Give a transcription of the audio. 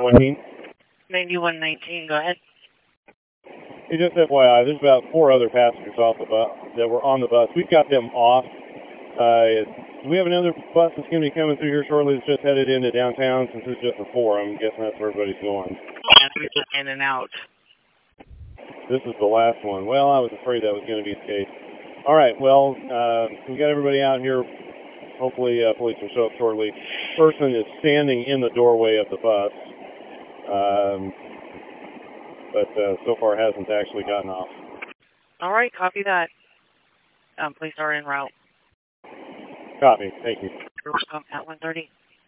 9119, go ahead. Hey, just FYI, there's about 4 other passengers off the bus that were on the bus. We've got them off. We have another bus that's going to be coming through here shortly that's just headed into downtown. Since it's just a 4, I'm guessing that's where everybody's going. In and out. This is the last one. Well, I was afraid that was going to be the case. All right, well, we got everybody out here. Hopefully, police will show up shortly. Person is standing in the doorway of the bus, but so far hasn't actually gotten off. All right, copy that. Police are en route. Copy. Thank you. At 1:30.